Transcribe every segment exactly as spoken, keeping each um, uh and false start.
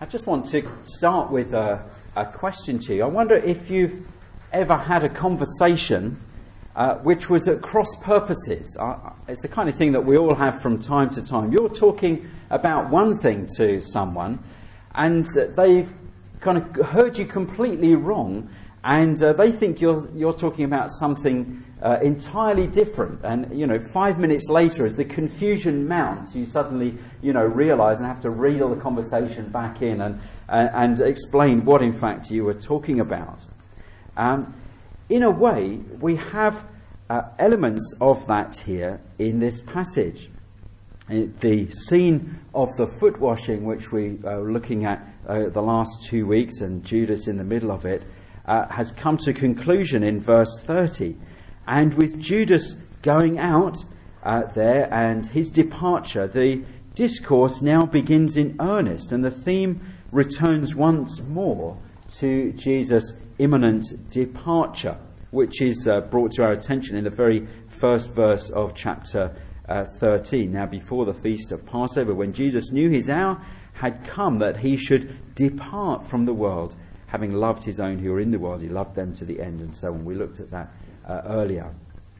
I just want to start with a, a question to you. I wonder if you've ever had a conversation uh, which was at cross purposes. Uh, it's the kind of thing that we all have from time to time. You're talking about one thing to someone and they've kind of heard you completely wrong, and uh, they think you're you're talking about something uh, entirely different. And, you know, five minutes later, as the confusion mounts, you suddenly, you know, realise and have to reel the conversation back in and uh, and explain what, in fact, you were talking about. Um, in a way, we have uh, elements of that here in this passage. The scene of the foot washing, which we are looking at uh, the last two weeks, and Judas in the middle of it, uh, has come to conclusion in verse thirty. And with Judas going out uh, there and his departure, the discourse now begins in earnest, and the theme returns once more to Jesus' imminent departure, which is uh, brought to our attention in the very first verse of chapter uh, thirteen. Now, before the feast of Passover, when Jesus knew his hour had come that he should depart from the world, having loved his own who were in the world, he loved them to the end, and so on. We looked at that uh, earlier.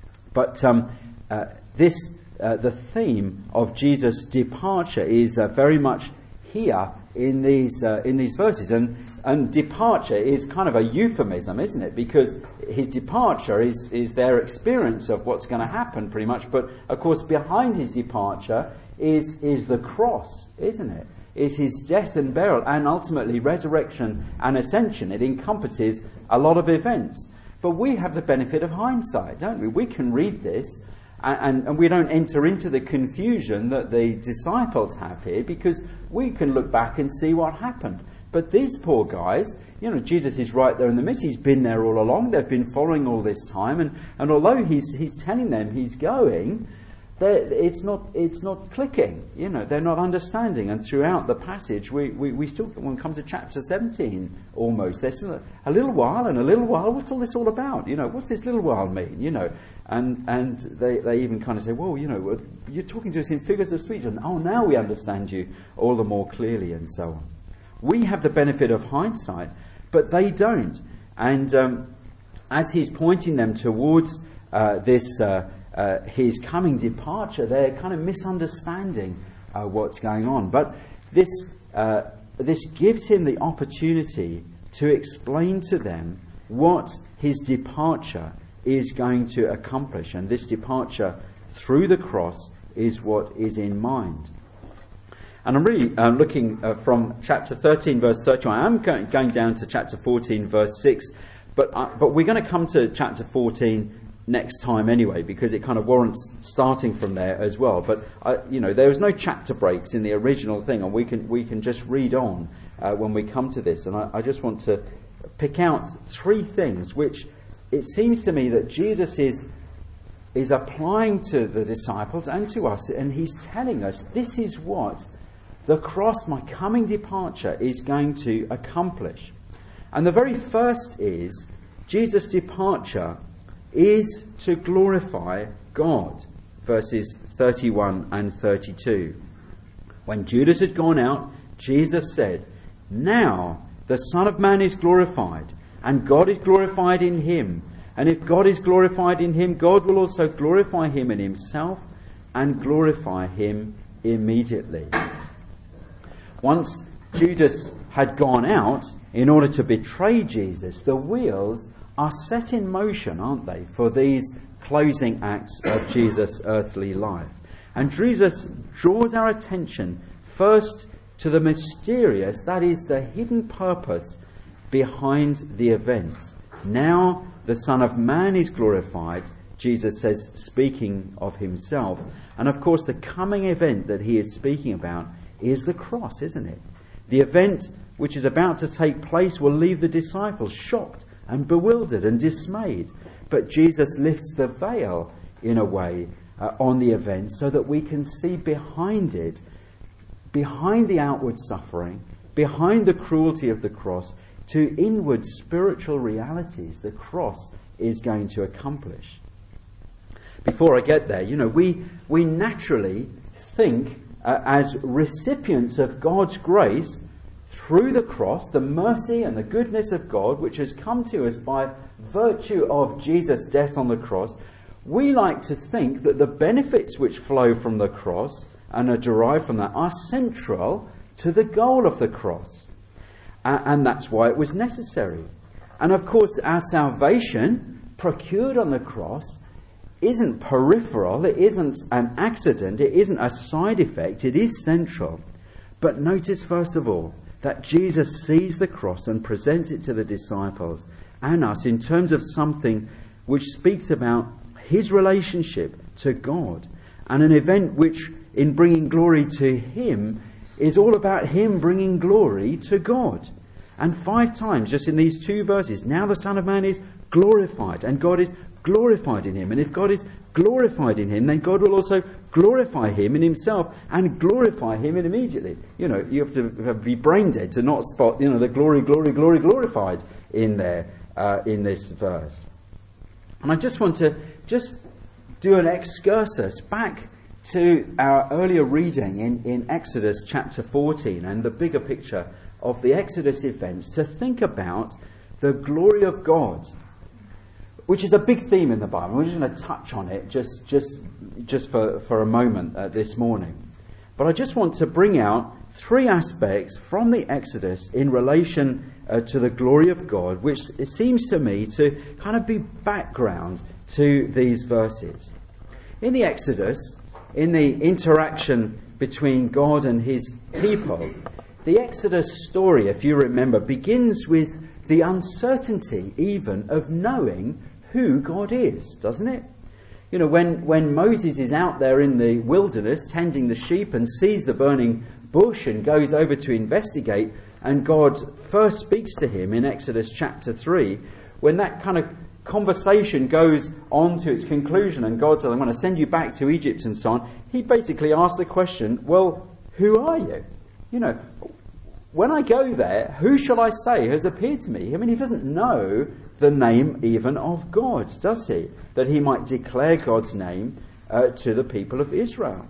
But um, uh, this, uh, the theme of Jesus' departure is uh, very much here in these uh, in these verses, and and departure is kind of a euphemism, isn't it? Because his departure is is their experience of what's going to happen, pretty much. But of course, behind his departure is is the cross, isn't it? Is his death and burial, and ultimately resurrection and ascension. It encompasses a lot of events. But we have the benefit of hindsight, don't we? We can read this, and, and, and we don't enter into the confusion that the disciples have here, because we can look back and see what happened. But these poor guys, you know, Jesus is right there in the midst. He's been there all along. They've been following all this time, and, and although he's he's telling them he's going, it's not it's not clicking. You know, they're not understanding. And throughout the passage, we, we, we still, when we come to chapter seventeen, almost, there's still a, a little while and a little while. What's all this all about? You know, what's this little while mean? You know, and and they, they even kind of say, well, you know, you're talking to us in figures of speech, and oh, now we understand you all the more clearly, and so on. We have the benefit of hindsight, but they don't. And um, as he's pointing them towards uh, this. Uh, Uh, his coming departure, they're kind of misunderstanding uh, what's going on. But this uh, this gives him the opportunity to explain to them what his departure is going to accomplish. And this departure through the cross is what is in mind. And I'm really uh, looking uh, from chapter thirteen, verse thirty-one. I'm going, going down to chapter fourteen, verse six. But, uh, but we're going to come to chapter fourteen next time anyway, because it kind of warrants starting from there as well. But uh, you know, there was no chapter breaks in the original thing, and we can we can just read on uh, when we come to this. And I, I just want to pick out three things which it seems to me that Jesus is is applying to the disciples and to us, and he's telling us this is what the cross, my coming departure, is going to accomplish. And the very first is Jesus' departure is to glorify God. Verses thirty-one and thirty-two. When Judas had gone out, Jesus said, "Now the Son of Man is glorified, and God is glorified in him. And if God is glorified in him, God will also glorify him in himself, and glorify him immediately." Once Judas had gone out in order to betray Jesus, the wheels are set in motion, aren't they, for these closing acts of Jesus' earthly life. And Jesus draws our attention first to the mysterious, that is, the hidden purpose behind the events. Now the Son of Man is glorified, Jesus says, speaking of himself. And of course, the coming event that he is speaking about is the cross, isn't it? The event which is about to take place will leave the disciples shocked and bewildered and dismayed. But Jesus lifts the veil, in a way, uh, on the event, so that we can see behind it, behind the outward suffering, behind the cruelty of the cross, to inward spiritual realities the cross is going to accomplish. Before I get there, you know, we, we naturally think uh, as recipients of God's grace through the cross, the mercy and the goodness of God, which has come to us by virtue of Jesus' death on the cross, we like to think that the benefits which flow from the cross and are derived from that are central to the goal of the cross. Uh, and that's why it was necessary. And of course, our salvation, procured on the cross, isn't peripheral, it isn't an accident, it isn't a side effect, it is central. But notice first of all that Jesus sees the cross and presents it to the disciples and us in terms of something which speaks about his relationship to God, and an event which, in bringing glory to him, is all about him bringing glory to God. And five times, just in these two verses, now the Son of Man is glorified, and God is glorified in him. And if God is glorified in him, then God will also glorify him in himself and glorify him in immediately. You know, you have to be brain dead to not spot, you know, the glory, glory, glory, glorified in there, uh, in this verse. And I just want to just do an excursus back to our earlier reading in, in Exodus chapter fourteen and the bigger picture of the Exodus events, to think about the glory of God, which is a big theme in the Bible. We're just going to touch on it just just just for, for a moment uh, this morning. But I just want to bring out three aspects from the Exodus in relation uh, to the glory of God, which it seems to me to kind of be background to these verses. In the Exodus, in the interaction between God and his people, the Exodus story, if you remember, begins with the uncertainty even of knowing who God is, doesn't it? You know, when, when Moses is out there in the wilderness tending the sheep and sees the burning bush and goes over to investigate, and God first speaks to him in Exodus chapter three, when that kind of conversation goes on to its conclusion and God says, I'm going to send you back to Egypt and so on, he basically asks the question, well, who are you? You know, when I go there, who shall I say has appeared to me? I mean, he doesn't know the name even of God, does he? That he might declare God's name uh, to the people of Israel.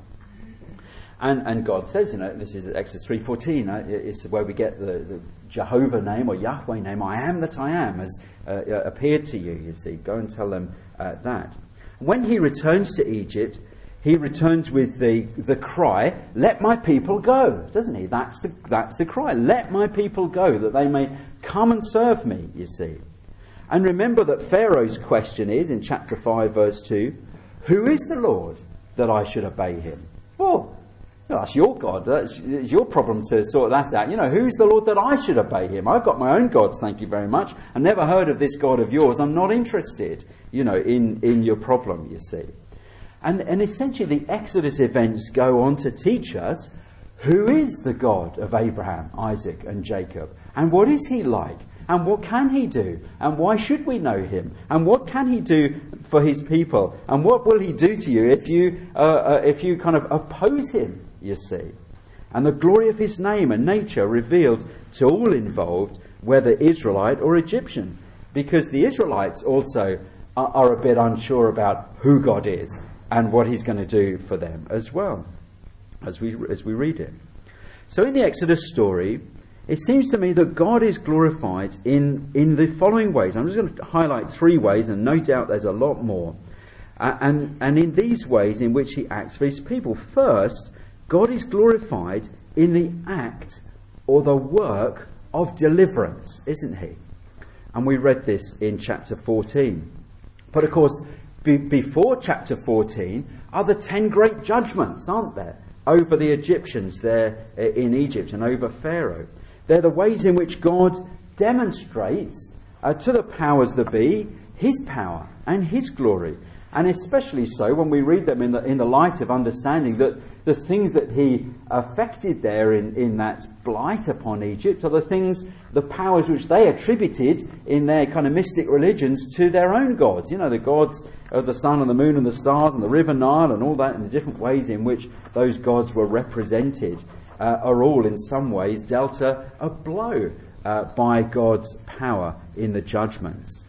And and God says, you know, this is Exodus three fourteen, uh, it's where we get the, the Jehovah name or Yahweh name, I am that I am, has uh, appeared to you, you see. Go and tell them uh, that. When he returns to Egypt, he returns with the, the cry, let my people go, doesn't he? That's the, that's the cry, let my people go, that they may come and serve me, you see. And remember that Pharaoh's question is, in chapter five, verse two, who is the Lord that I should obey him? Well, that's your God. That's it's your problem to sort that out. You know, who's the Lord that I should obey him? I've got my own gods, thank you very much. I never heard of this God of yours. I'm not interested, you know, in, in your problem, you see. And, and essentially the Exodus events go on to teach us who is the God of Abraham, Isaac and Jacob. And what is he like? And what can he do? And why should we know him? And what can he do for his people? And what will he do to you if you uh, uh, if you kind of oppose him, you see? And the glory of his name and nature revealed to all involved, whether Israelite or Egyptian. Because the Israelites also are, are a bit unsure about who God is and what he's going to do for them as well, as we as we read it. So in the Exodus story, it seems to me that God is glorified in, in the following ways. I'm just going to highlight three ways, and no doubt there's a lot more. Uh, and, and in these ways in which he acts for his people. First, God is glorified in the act or the work of deliverance, isn't he? And we read this in chapter fourteen. But of course, be, before chapter fourteen are the ten great judgments, aren't there? Over the Egyptians there in Egypt and over Pharaoh. They're the ways in which God demonstrates uh, to the powers that be his power and his glory. And especially so when we read them in the in the light of understanding that the things that he affected there in, in that blight upon Egypt are the things, the powers which they attributed in their kind of mystic religions to their own gods. You know, the gods of the sun and the moon and the stars and the river Nile and all that, and the different ways in which those gods were represented. Uh, are all in some ways dealt a, a blow uh, by God's power in the judgments.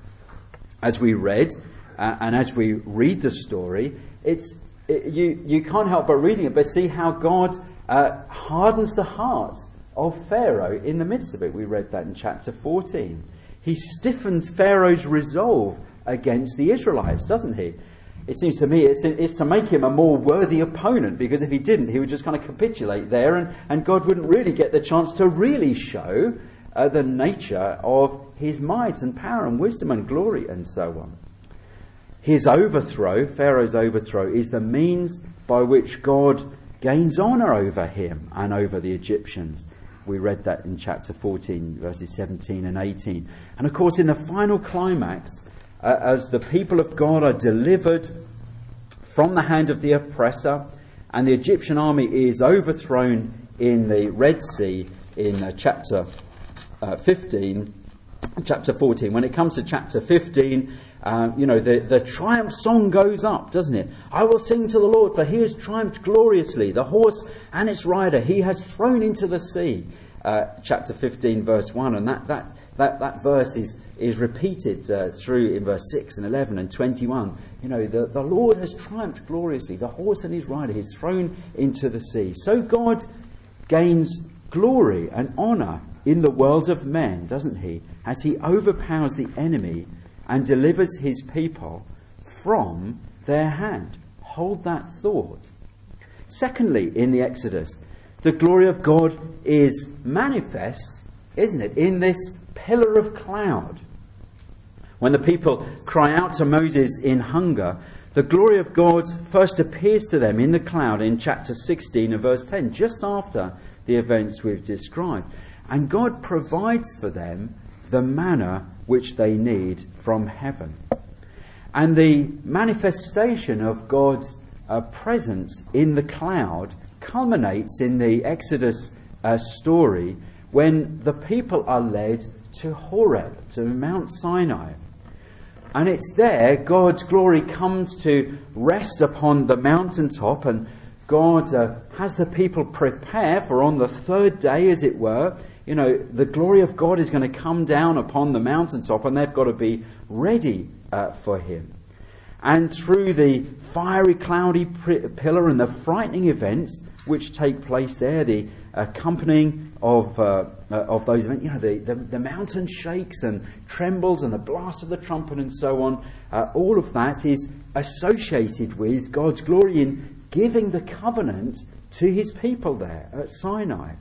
As we read, uh, and as we read the story, it's it, you, you can't help but reading it, but see how God uh, hardens the hearts of Pharaoh in the midst of it. We read that in chapter fourteen. He stiffens Pharaoh's resolve against the Israelites, doesn't he? It seems to me it's, it's to make him a more worthy opponent, because if he didn't, he would just kind of capitulate there, and, and God wouldn't really get the chance to really show uh, the nature of his might and power and wisdom and glory and so on. His overthrow, Pharaoh's overthrow, is the means by which God gains honour over him and over the Egyptians. We read that in chapter fourteen, verses seventeen and eighteen. And of course, in the final climax, uh, as the people of God are delivered from the hand of the oppressor, and the Egyptian army is overthrown in the Red Sea in uh, chapter uh, fifteen, chapter fourteen. When it comes to chapter fifteen, Uh, you know, the, the triumph song goes up, doesn't it? I will sing to the Lord, for he has triumphed gloriously. The horse and its rider he has thrown into the sea. Uh, chapter fifteen, verse one. And that, that, that, that verse is, is repeated uh, through in verse six and eleven and twenty-one. You know, the, the Lord has triumphed gloriously. The horse and his rider he is thrown into the sea. So God gains glory and honour in the world of men, doesn't he? As he overpowers the enemy and delivers his people from their hand. Hold that thought. Secondly, in the Exodus, the glory of God is manifest, isn't it, in this pillar of cloud. When the people cry out to Moses in hunger, the glory of God first appears to them in the cloud in chapter sixteen and verse ten, just after the events we've described. And God provides for them the manna which they need from heaven. And the manifestation of God's uh, presence in the cloud culminates in the Exodus uh, story when the people are led to Horeb, to Mount Sinai. And it's there God's glory comes to rest upon the mountaintop, and God uh, has the people prepare for, on the third day, as it were, you know, the glory of God is going to come down upon the mountaintop, and they've got to be ready uh, for him. And through the fiery, cloudy pr- pillar and the frightening events which take place there, the accompanying of uh, uh, of those events, you know, the, the, the mountain shakes and trembles and the blast of the trumpet and so on, uh, all of that is associated with God's glory in giving the covenant to his people there at Sinai.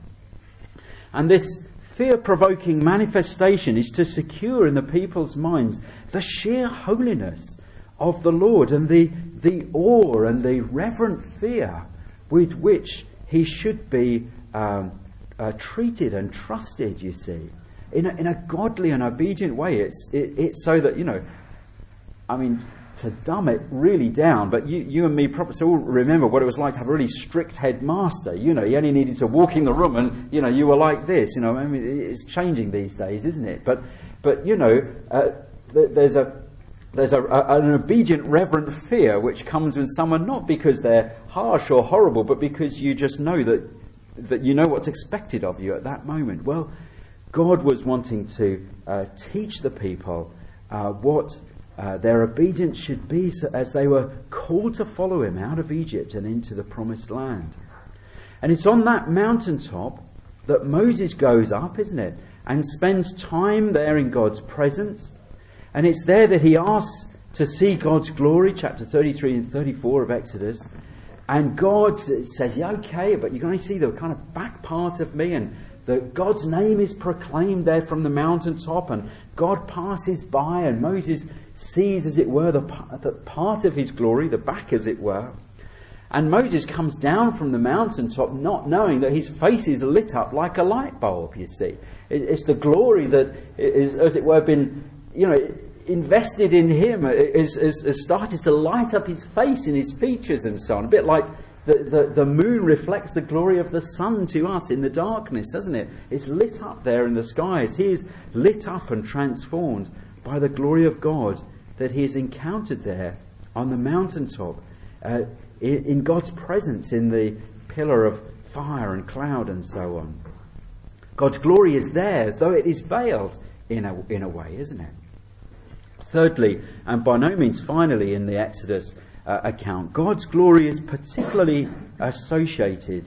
And this fear-provoking manifestation is to secure in the people's minds the sheer holiness of the Lord and the, the awe and the reverent fear with which he should be um, uh, treated and trusted, you see, in a, in a godly and obedient way. It's, it, it's so that, you know, I mean, to dumb it really down, but you, you and me probably all remember what it was like to have a really strict headmaster. You know, you only needed to walk in the room and, you know, you were like this. You know, I mean, it's changing these days, isn't it? But, but you know, uh, th- there's a there's a, a, an obedient, reverent fear which comes with someone, not because they're harsh or horrible, but because you just know that that you know what's expected of you at that moment. Well, God was wanting to uh, teach the people uh, what Uh, their obedience should be, so as they were called to follow him out of Egypt and into the promised land. And it's on that mountaintop that Moses goes up, isn't it, and spends time there in God's presence. And it's there that he asks to see God's glory, chapter thirty-three and thirty-four of Exodus. And God says, yeah, okay, but you can only see the kind of back part of me. And the, God's name is proclaimed there from the mountaintop, and God passes by, and Moses sees, as it were, the, the part of his glory, the back, as it were. And Moses comes down from the mountaintop not knowing that his face is lit up like a light bulb, you see. It, it's the glory that is, as it were, been, you know, invested in him, has, has, has started to light up his face and his features and so on. A bit like the, the, the moon reflects the glory of the sun to us in the darkness, doesn't it? It's lit up there in the skies. He is lit up and transformed by the glory of God that he has encountered there on the mountaintop, uh, in, in God's presence in the pillar of fire and cloud and so on. God's glory is there, though it is veiled in a, in a way, isn't it? Thirdly, and by no means finally in the Exodus uh, account, God's glory is particularly associated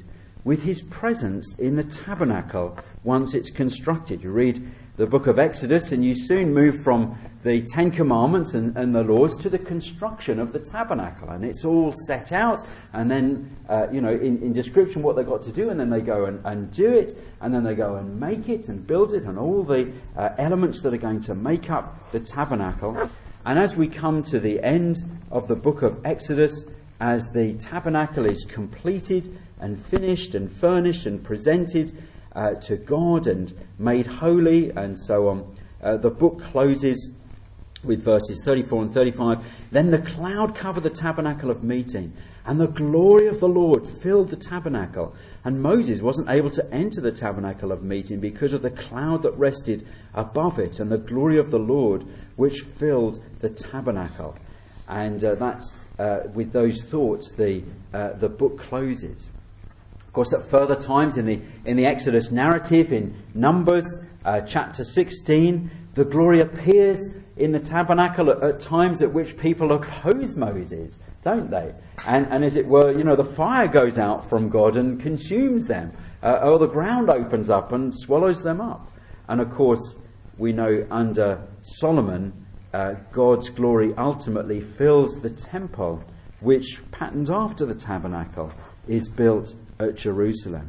with his presence in the tabernacle once it's constructed. You read the book of Exodus and you soon move from the Ten Commandments and, and the laws to the construction of the tabernacle. And it's all set out and then, uh, you know, in, in description what they've got to do, and then they go and, and do it, and then they go and make it and build it and all the uh, elements that are going to make up the tabernacle. And as we come to the end of the book of Exodus, as the tabernacle is completed and finished and furnished and presented uh, to God and made holy and so on, uh, the book closes with verses thirty-four and thirty-five. Then the cloud covered the tabernacle of meeting, and the glory of the Lord filled the tabernacle. And Moses wasn't able to enter the tabernacle of meeting because of the cloud that rested above it and the glory of the Lord which filled the tabernacle. And uh, that's uh, with those thoughts the uh, the book closes. Of course, at further times in the in the Exodus narrative, in Numbers uh, chapter sixteen, the glory appears in the tabernacle at, at times at which people oppose Moses, don't they? And, and as it were, you know, the fire goes out from God and consumes them, uh, or the ground opens up and swallows them up. And of course, we know under Solomon, uh, God's glory ultimately fills the temple, which, patterned after the tabernacle, is built at Jerusalem.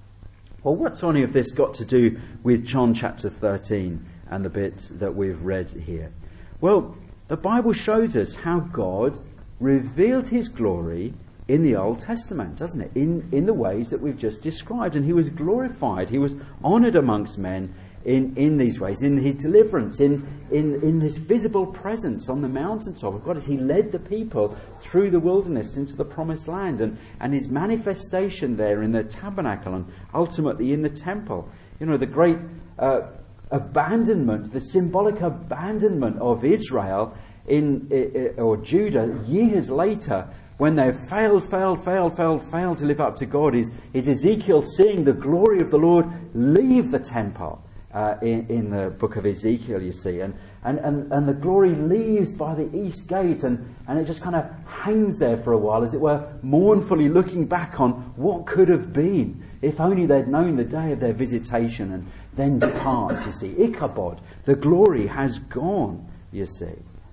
Well, what's any of this got to do with John chapter thirteen and the bit that we've read here? Well, the Bible shows us how God revealed his glory in the Old Testament, doesn't it? In, in the ways that we've just described. And he was glorified. He was honoured amongst men in, in these ways, in his deliverance, in, in, in his visible presence on the mountaintop of God as he led the people through the wilderness into the promised land, and, and his manifestation there in the tabernacle and ultimately in the temple. You know, the great uh, abandonment, the symbolic abandonment of Israel in uh, or Judah years later, when they've failed, failed, failed, failed, failed to live up to God, is, is Ezekiel seeing the glory of the Lord leave the temple uh, in, in the book of Ezekiel, you see. And, and, and, and the glory leaves by the east gate, and, and it just kind of hangs there for a while, as it were, mournfully looking back on what could have been if only they'd known the day of their visitation, and then departs, you see. Ichabod, the glory has gone, you see.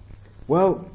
Well,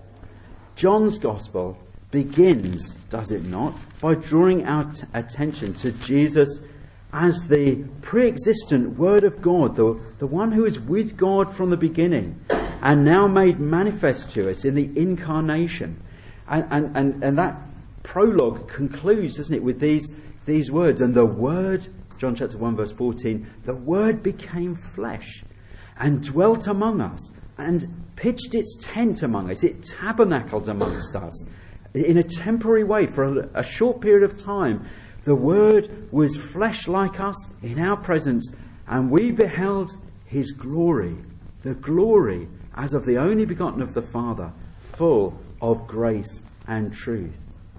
John's Gospel begins, does it not, by drawing our t- attention to Jesus as the pre-existent Word of God, the, the one who is with God from the beginning and now made manifest to us in the incarnation. And, and, and, and that prologue concludes, doesn't it, with these, these words. And the Word, John chapter one verse fourteen, the Word became flesh and dwelt among us and pitched its tent among us. It tabernacled amongst us in a temporary way for a, a short period of time. The Word was flesh like us in our presence, and we beheld his glory, the glory as of the only begotten of the Father, full of grace and truth.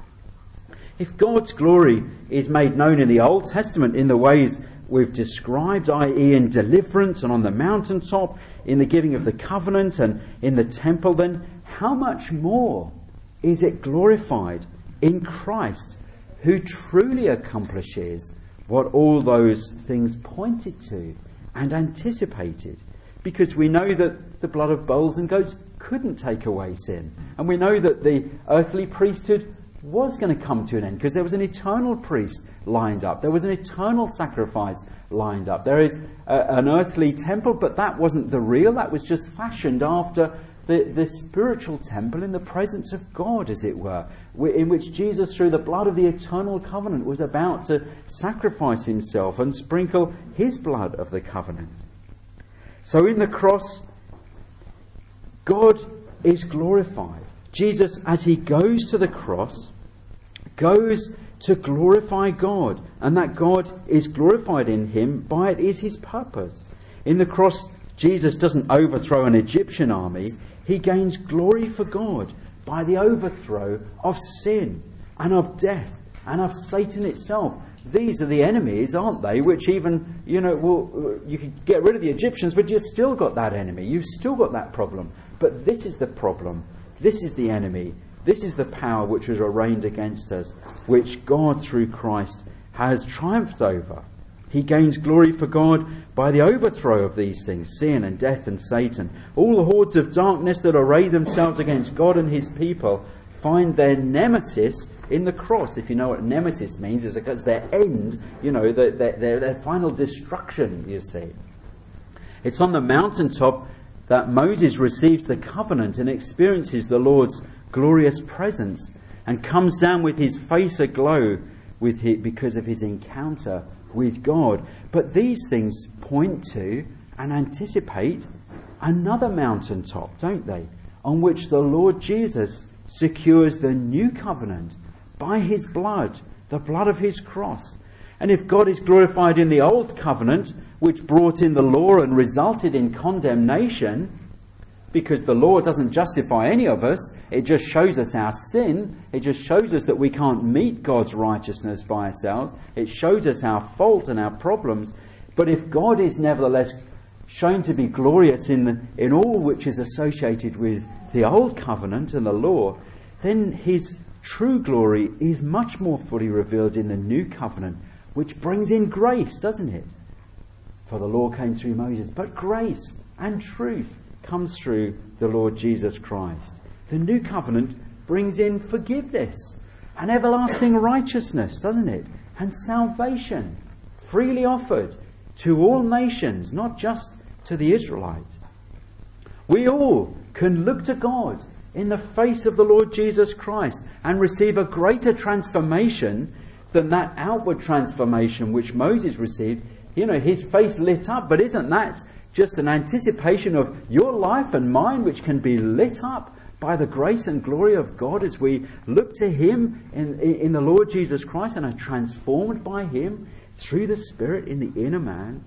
If God's glory is made known in the Old Testament in the ways we've described, that is in deliverance and on the mountaintop, in the giving of the covenant and in the temple, then how much more is it glorified in Christ, who truly accomplishes what all those things pointed to and anticipated? Because we know that the blood of bulls and goats couldn't take away sin. And we know that the earthly priesthood was going to come to an end, because there was an eternal priest lined up. There was an eternal sacrifice lined up. There is a, an earthly temple, but that wasn't the real. That was just fashioned after the, the spiritual temple in the presence of God, as it were, in which Jesus, through the blood of the eternal covenant, was about to sacrifice himself and sprinkle his blood of the covenant. So in the cross, God is glorified. Jesus, as he goes to the cross, goes to glorify God, and that God is glorified in him. By it is his purpose. In the cross, Jesus doesn't overthrow an Egyptian army. He gains glory for God by the overthrow of sin and of death and of Satan itself. These are the enemies, aren't they? Which even, you know, well, you could get rid of the Egyptians, but you've still got that enemy. You've still got that problem. But this is the problem. This is the enemy. This is the power which was arraigned against us, which God through Christ has triumphed over. He gains glory for God by the overthrow of these things, sin and death and Satan. All the hordes of darkness that array themselves against God and his people find their nemesis in the cross. If you know what nemesis means, it's because their end, you know, their, their, their final destruction, you see. It's on the mountaintop that Moses receives the covenant and experiences the Lord's glorious presence and comes down with his face aglow with his, because of his encounter with God. But these things point to and anticipate another mountaintop, don't they? On which the Lord Jesus secures the new covenant by his blood, the blood of his cross. And if God is glorified in the old covenant, which brought in the law and resulted in condemnation, because the law doesn't justify any of us, it just shows us our sin, it just shows us that we can't meet God's righteousness by ourselves, it shows us our fault and our problems. But if God is nevertheless shown to be glorious in, the, in all which is associated with the old covenant and the law, then his true glory is much more fully revealed in the new covenant, which brings in grace, doesn't it? For the law came through Moses, but grace and truth comes through the Lord Jesus Christ. The new covenant brings in forgiveness and everlasting righteousness, doesn't it? And salvation, freely offered to all nations, not just to the Israelites. We all can look to God in the face of the Lord Jesus Christ and receive a greater transformation than that outward transformation which Moses received. You know, his face lit up, but isn't that just an anticipation of your life and mine, which can be lit up by the grace and glory of God as we look to him in, in the Lord Jesus Christ and are transformed by him through the Spirit in the inner man?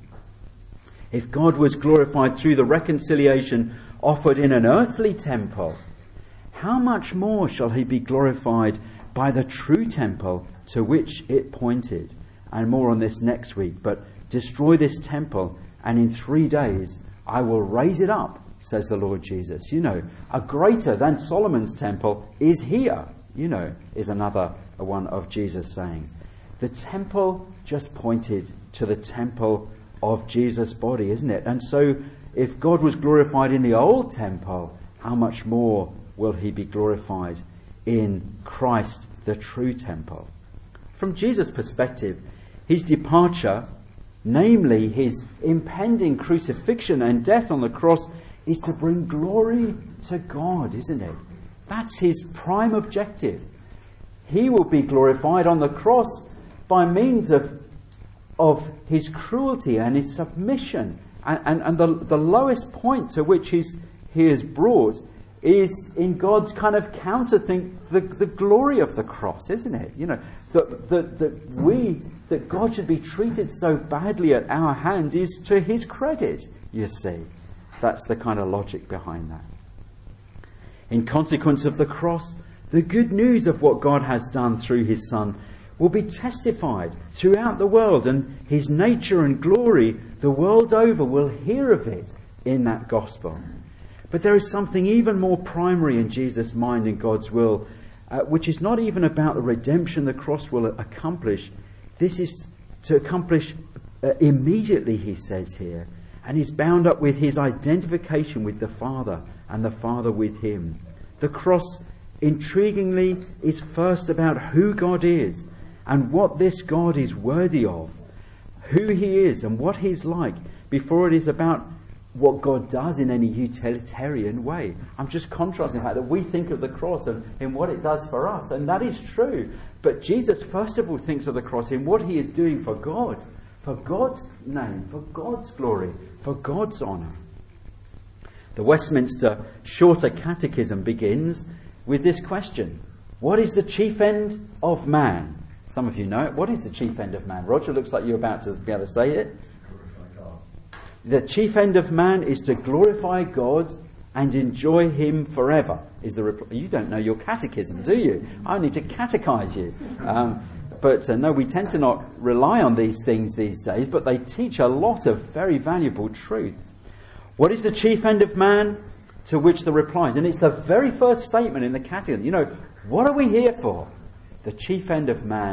If God was glorified through the reconciliation offered in an earthly temple, how much more shall he be glorified by the true temple to which it pointed? And more on this next week. But destroy this temple, and in three days I will raise it up, says the Lord Jesus. You know, a greater than Solomon's temple is here, you know, is another one of Jesus' sayings. The temple just pointed to the temple of Jesus' body, isn't it? And so if God was glorified in the old temple, how much more will he be glorified in Christ, the true temple? From Jesus' perspective, his departure, namely his impending crucifixion and death on the cross, is to bring glory to God, isn't it? That's his prime objective. He will be glorified on the cross by means of, of his cruelty and his submission. And, and, and the, the lowest point to which he's, he is brought is in God's kind of counter thing, the, the glory of the cross, isn't it? You know, that, that, that we, that God should be treated so badly at our hands is to his credit, you see. That's the kind of logic behind that. In consequence of the cross, the good news of what God has done through his Son will be testified throughout the world, and his nature and glory the world over will hear of it in that gospel. But there is something even more primary in Jesus' mind and God's will, uh, which is not even about the redemption the cross will accomplish. This is to accomplish uh, immediately, he says here, and is bound up with his identification with the Father and the Father with him. The cross, intriguingly, is first about who God is and what this God is worthy of, who he is and what he's like, before it is about what God does in any utilitarian way. I'm just contrasting the fact that we think of the cross and in what it does for us, and that is true. But Jesus first of all thinks of the cross in what he is doing for God, for God's name, for God's glory, for God's honour. The Westminster Shorter Catechism begins with this question: what is the chief end of man? Some of you know it. What is the chief end of man? Roger, looks like you're about to be able to say it. The chief end of man is to glorify God and enjoy him forever, is the reply. You don't know your catechism, do you? I need to catechize you. Um, but uh, no, we tend to not rely on these things these days, but they teach a lot of very valuable truth. What is the chief end of man? To which the replies, and it's the very first statement in the catechism. You know, what are we here for? The chief end of man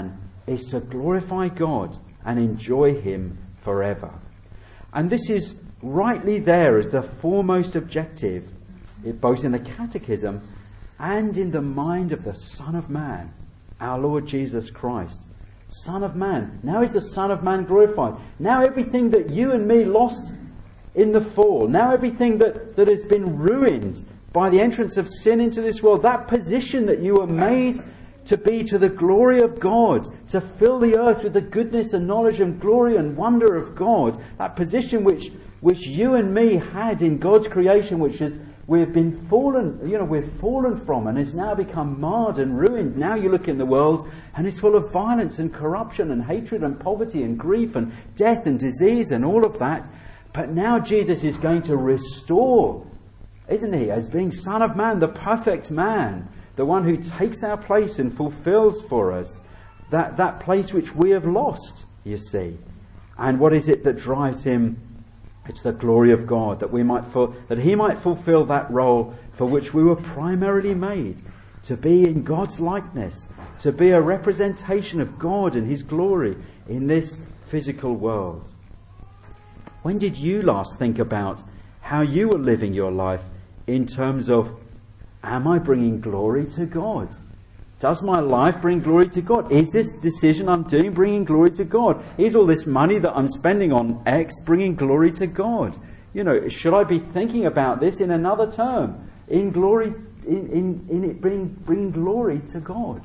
is to glorify God and enjoy him forever. And this is rightly there as the foremost objective, both in the Catechism and in the mind of the Son of Man, our Lord Jesus Christ. Son of Man. Now is the Son of Man glorified. Now everything that you and me lost in the fall, now everything that, that has been ruined by the entrance of sin into this world, that position that you were made to be to the glory of God, to fill the earth with the goodness and knowledge and glory and wonder of God, that position which which you and me had in God's creation, which is we've been fallen, you know, we've fallen from and has now become marred and ruined. Now you look in the world and it's full of violence and corruption and hatred and poverty and grief and death and disease and all of that. But now Jesus is going to restore, isn't he, as being Son of Man, the perfect man, the one who takes our place and fulfills for us that, that place which we have lost, you see. And what is it that drives him? It's the glory of God, that we might ful- that he might fulfill that role for which we were primarily made, to be in God's likeness, to be a representation of God and his glory in this physical world. When did you last think about how you were living your life in terms of, am I bringing glory to God? Does my life bring glory to God? Is this decision I'm doing bringing glory to God? Is all this money that I'm spending on X bringing glory to God? You know, should I be thinking about this in another term? In glory, in, in, in it bringing, bringing glory to God.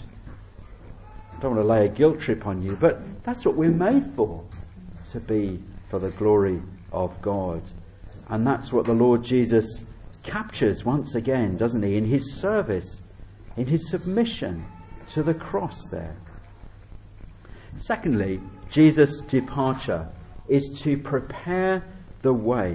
I don't want to lay a guilt trip on you, but that's what we're made for. To be for the glory of God. And that's what the Lord Jesus captures once again, doesn't he? In his service, in his submission to the cross there. Secondly, Jesus' departure is to prepare the way.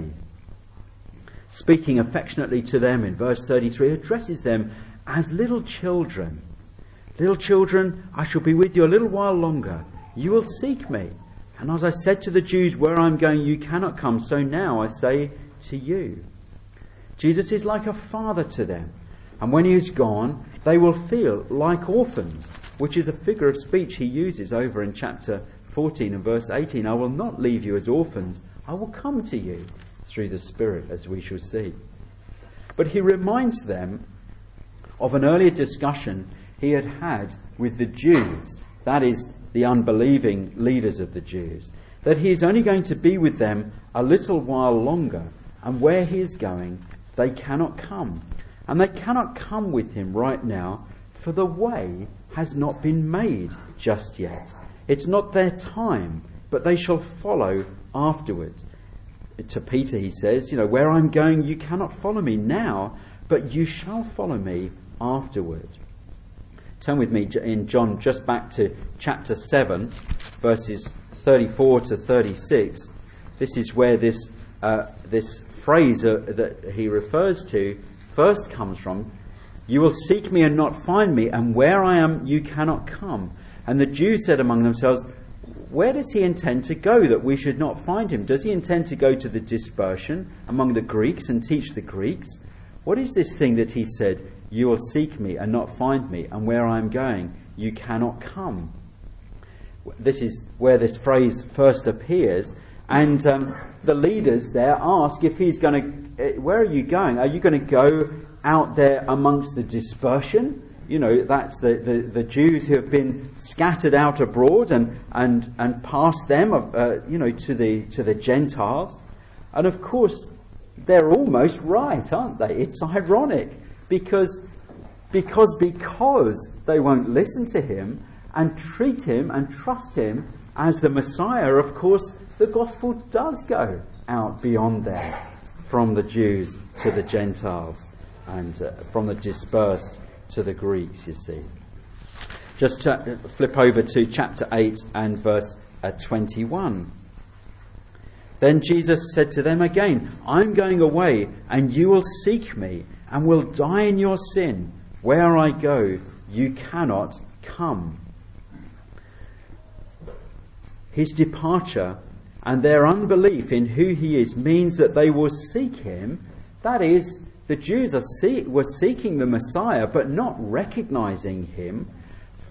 Speaking affectionately to them in verse thirty-three, addresses them as little children. Little children, I shall be with you a little while longer. You will seek me. And as I said to the Jews, where I'm going you cannot come, so now I say to you. Jesus is like a father to them. And when he is gone, they will feel like orphans, which is a figure of speech he uses over in chapter fourteen and verse eighteen. I will not leave you as orphans. I will come to you through the Spirit, as we shall see. But he reminds them of an earlier discussion he had had with the Jews, that is, the unbelieving leaders of the Jews, that he is only going to be with them a little while longer, and where he is going, they cannot come. And they cannot come with him right now, for the way has not been made just yet. It's not their time, but they shall follow afterwards. To Peter he says, you know, where I'm going you cannot follow me now, but you shall follow me afterward. Turn with me in John just back to chapter seven, verses thirty-four to thirty-six. This is where this uh, this phrase uh, that he refers to first comes from. You will seek me and not find me, and where I am you cannot come. And the Jews said among themselves, where does he intend to go that we should not find him? Does he intend to go to the dispersion among the Greeks and teach the Greeks? What is this thing that he said, you will seek me and not find me, and where I am going you cannot come? This is where this phrase first appears, and um, the leaders there ask if he's going to, where are you going? Are you going to go out there amongst the dispersion? You know, that's the, the, the Jews who have been scattered out abroad and and, and past them, uh, you know, to the to the Gentiles. And of course, they're almost right, aren't they? It's ironic because because because they won't listen to him and treat him and trust him as the Messiah. Of course, the gospel does go out beyond there, from the Jews to the Gentiles, and uh, from the dispersed to the Greeks, you see. Just to flip over to chapter eight and verse uh, twenty-one. Then Jesus said to them again, I'm going away, and you will seek me, and will die in your sin. Where I go, you cannot come. His departure and their unbelief in who he is means that they will seek him. That is, the Jews are see- were seeking the Messiah, but not recognizing him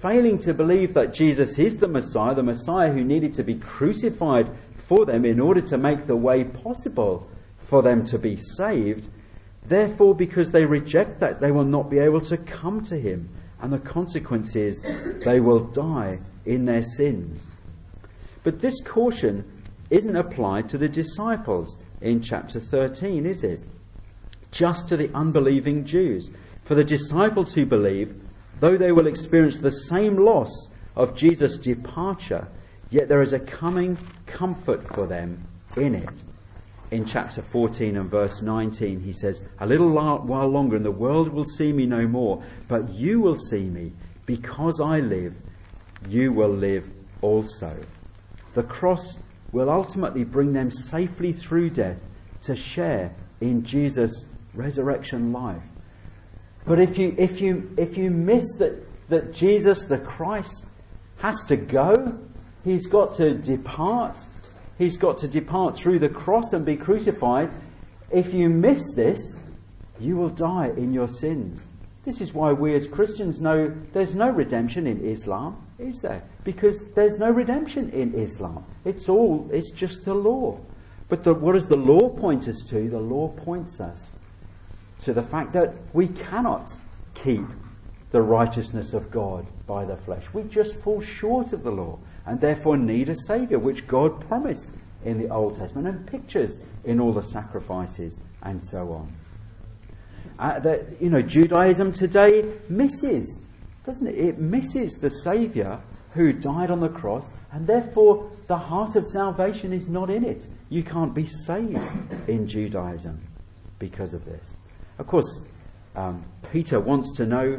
failing to believe that Jesus is the Messiah, the Messiah who needed to be crucified for them in order to make the way possible for them to be saved. Therefore, because they reject that, they will not be able to come to him. And the consequence is they will die in their sins. But this caution isn't applied to the disciples in chapter thirteen, is it? Just to the unbelieving Jews. For the disciples who believe, though they will experience the same loss of Jesus' departure, yet there is a coming comfort for them in it. In chapter fourteen and verse nineteen, he says, "A little while longer and the world will see me no more, but you will see me. Because I live, you will live also." The cross will ultimately bring them safely through death to share in Jesus' resurrection life. But if you if you if you miss that that Jesus the Christ has to go, he's got to depart. He's got to depart through the cross and be crucified. If you miss this, you will die in your sins. This is why we as Christians know there's no redemption in Islam, is there? Because there's no redemption in Islam. It's all, it's just the law. But the, what does the law point us to? The law points us to the fact that we cannot keep the righteousness of God by the flesh. We just fall short of the law and therefore need a Saviour, which God promised in the Old Testament and pictures in all the sacrifices and so on. Uh, that, you know, Judaism today misses, doesn't it? It misses the Saviour who died on the cross, and therefore the heart of salvation is not in it. You can't be saved in Judaism because of this. Of course, um, Peter wants to know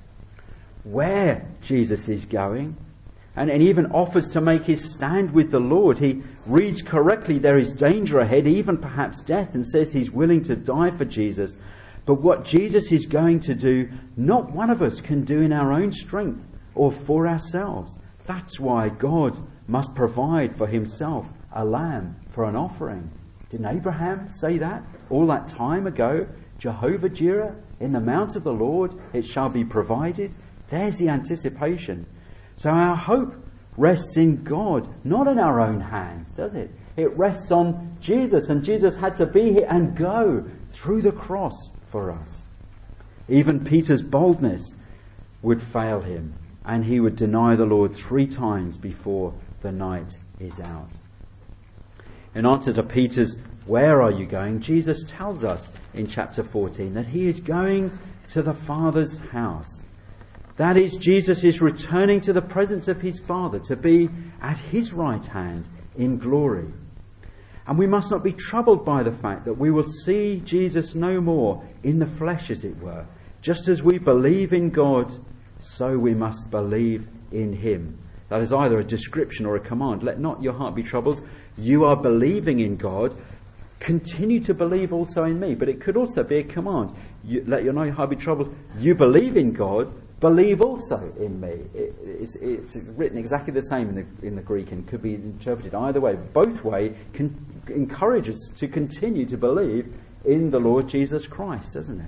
where Jesus is going, and, and even offers to make his stand with the Lord. He reads correctly there is danger ahead, even perhaps death, and says he's willing to die for Jesus. But what Jesus is going to do, not one of us can do in our own strength or for ourselves. That's why God must provide for himself a lamb for an offering. Didn't Abraham say that all that time ago? Jehovah Jireh, in the mount of the Lord, it shall be provided. There's the anticipation. So our hope rests in God, not in our own hands, does it? It rests on Jesus, and Jesus had to be here and go through the cross for us. Even Peter's boldness would fail him, and he would deny the Lord three times before the night is out. In answer to Peter's "Where are you going?" Jesus tells us in chapter fourteen that he is going to the Father's house. That is, Jesus is returning to the presence of his Father to be at his right hand in glory. And we must not be troubled by the fact that we will see Jesus no more in the flesh, as it were. Just as we believe in God, so we must believe in him. That is either a description or a command. Let not your heart be troubled. You are believing in God. Continue to believe also in me. But it could also be a command. You, let your heart be troubled. You believe in God. Believe also in me. It, it's, it's written exactly the same in the, in the Greek and could be interpreted either way. Both way can encourage us to continue to believe in the Lord Jesus Christ, doesn't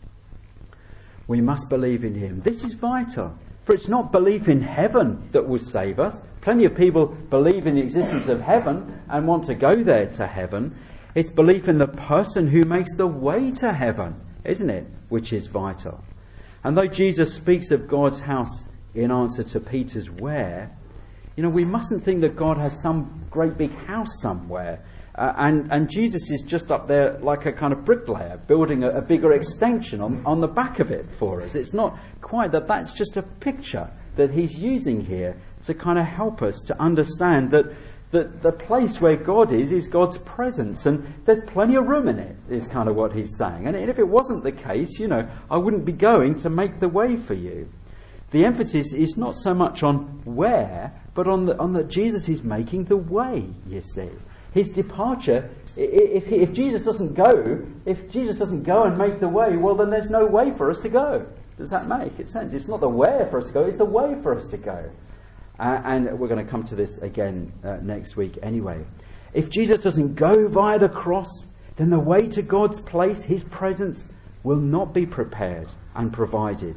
it? We must believe in him. This is vital, for it's not belief in heaven that will save us. Plenty of people believe in the existence of heaven and want to go there to heaven. It's belief in the person who makes the way to heaven, isn't it? Which is vital. And though Jesus speaks of God's house in answer to Peter's "where," you know, we mustn't think that God has some great big house somewhere. Uh, and, and Jesus is just up there like a kind of bricklayer, building a, a bigger extension on, on the back of it for us. It's not quite that. That's just a picture that he's using here to kind of help us to understand that that the place where God is, is God's presence. And there's plenty of room in it, is kind of what he's saying. And if it wasn't the case, you know, I wouldn't be going to make the way for you. The emphasis is not so much on where, but on the, on that Jesus is making the way, you see. His departure, if, he, if Jesus doesn't go, if Jesus doesn't go and make the way, well, then there's no way for us to go. Does that make sense? It's not the where for us to go, it's the way for us to go. Uh, and we're going to come to this again uh, next week anyway. If Jesus doesn't go via the cross, then the way to God's place, his presence, will not be prepared and provided.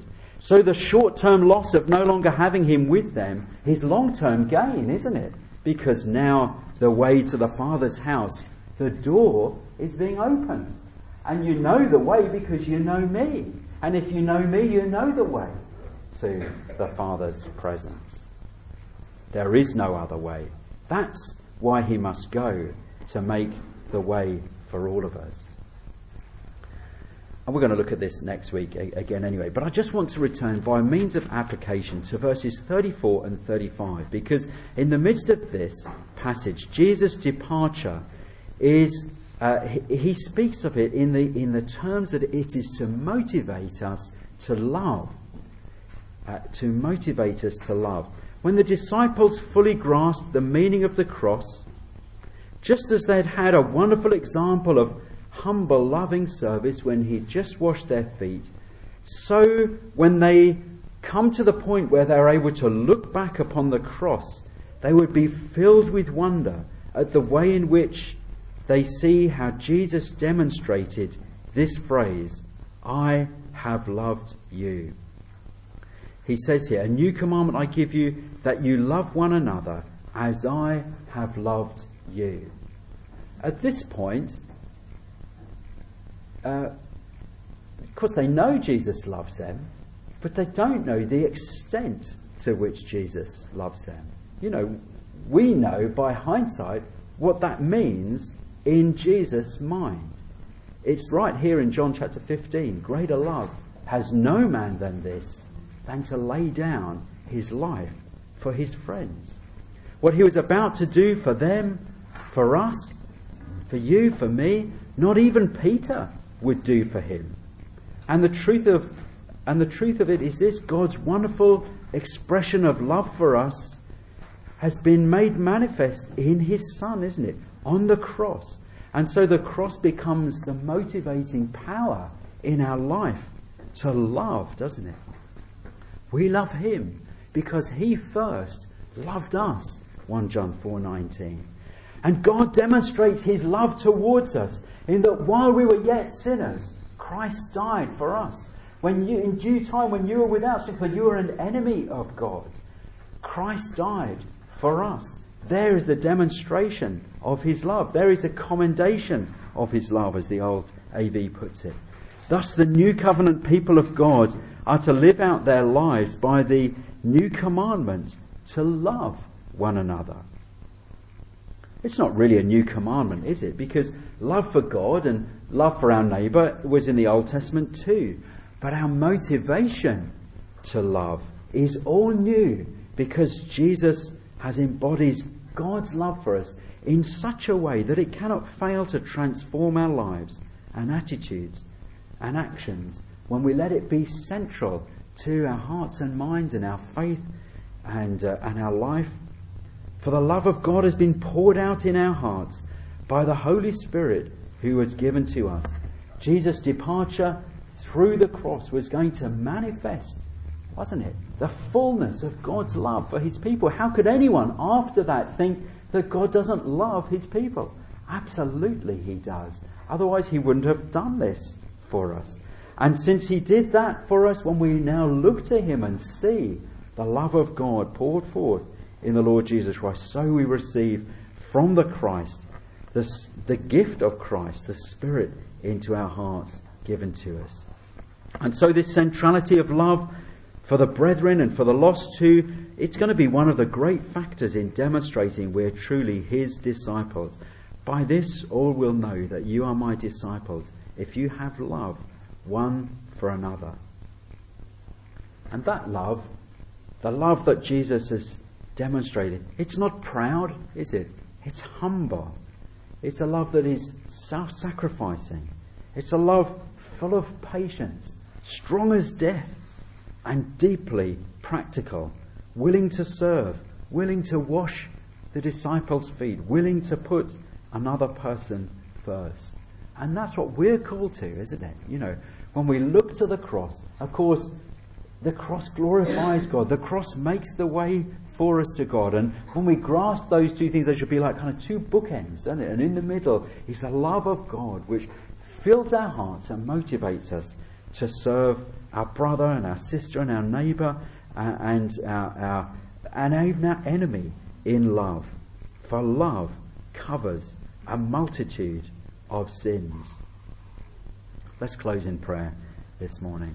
So the short-term loss of no longer having him with them is long-term gain, isn't it? Because now the way to the Father's house, the door is being opened. And you know the way because you know me. And if you know me, you know the way to the Father's presence. There is no other way. That's why he must go, to make the way for all of us. And we're going to look at this next week again anyway. But I just want to return by means of application to verses thirty-four and thirty-five. Because in the midst of this passage, Jesus' departure is, uh, he, he speaks of it in the, in the terms that it is to motivate us to love. Uh, to motivate us to love. When the disciples fully grasped the meaning of the cross, just as they'd had a wonderful example of humble, loving service when he'd just washed their feet, so when they come to the point where they're able to look back upon the cross, they would be filled with wonder at the way in which they see how Jesus demonstrated this phrase, I have loved you. He says here, a new commandment I give you, that you love one another as I have loved you. At this point, uh, of course they know Jesus loves them, but they don't know the extent to which Jesus loves them. You know, we know by hindsight what that means in Jesus' mind. It's right here in John chapter fifteen. Greater love has no man than this, than to lay down his life for his friends. What he was about to do for them, for us, for you, for me, not even Peter would do for him. And the truth of and the truth of it is this: God's wonderful expression of love for us has been made manifest in his Son, isn't it? On the cross. And so the cross becomes the motivating power in our life to love, doesn't it? We love him because he first loved us, First John four nineteen. And God demonstrates his love towards us in that while we were yet sinners, Christ died for us. When you, in due time, when you were without strength, when you were an enemy of God, Christ died for us. There is the demonstration of his love. There is the commendation of his love, as the old A V puts it. Thus the new covenant people of God are to live out their lives by the new commandment to love one another. It's not really a new commandment, is it? Because love for God and love for our neighbour was in the Old Testament too. But our motivation to love is all new because Jesus has embodied God's love for us in such a way that it cannot fail to transform our lives and attitudes and actions when we let it be central to our hearts and minds and our faith and, uh, and our life. For the love of God has been poured out in our hearts by the Holy Spirit who was given to us. Jesus' departure through the cross was going to manifest, wasn't it, the fullness of God's love for his people. How could anyone after that think that God doesn't love his people? Absolutely he does. Otherwise he wouldn't have done this for us. And since he did that for us, when we now look to him and see the love of God poured forth in the Lord Jesus Christ, so we receive from the Christ, the, the gift of Christ, the Spirit into our hearts given to us. And so this centrality of love for the brethren and for the lost too, it's going to be one of the great factors in demonstrating we're truly his disciples. By this all will know that you are my disciples, if you have love one for another. And that love, the love that Jesus has demonstrated, it's not proud, is it? It's humble. It's a love that is self-sacrificing. It's a love full of patience, strong as death, and deeply practical, willing to serve, willing to wash the disciples' feet, willing to put another person first. And that's what we're called to, isn't it? You know, when we look to the cross, of course, the cross glorifies God. The cross makes the way for us to God. And when we grasp those two things, they should be like kind of two bookends, don't it? And in the middle is the love of God, which fills our hearts and motivates us to serve our brother and our sister and our neighbour uh, and our, our and even our enemy in love. For love covers a multitude of sins. Let's close in prayer this morning.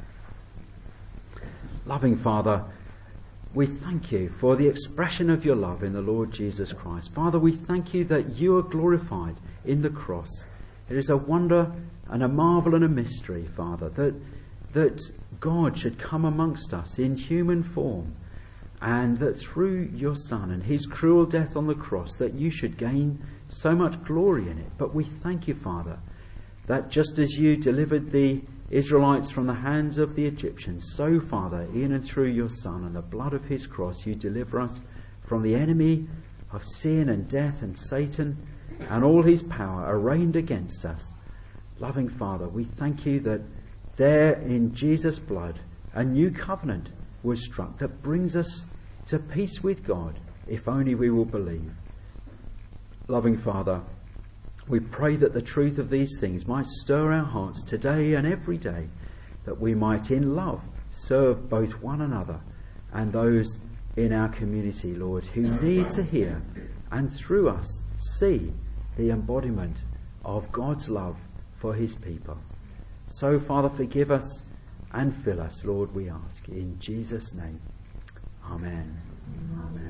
Loving Father, we thank you for the expression of your love in the Lord Jesus Christ. Father, we thank you that you are glorified in the cross. It is a wonder and a marvel and a mystery, Father, that, that God should come amongst us in human form, and that through your Son and his cruel death on the cross, that you should gain so much glory in it. But we thank you, Father, that just as you delivered the Israelites from the hands of the Egyptians, so, Father, in and through your Son and the blood of his cross, you deliver us from the enemy of sin and death and Satan and all his power arraigned against us. Loving Father, we thank you that there in Jesus' blood a new covenant was struck that brings us to peace with God, if only we will believe. Loving Father, we pray that the truth of these things might stir our hearts today and every day, that we might in love serve both one another and those in our community, Lord, who need to hear and through us see the embodiment of God's love for his people. So, Father, forgive us and fill us, Lord, we ask. In Jesus' name, amen. Amen.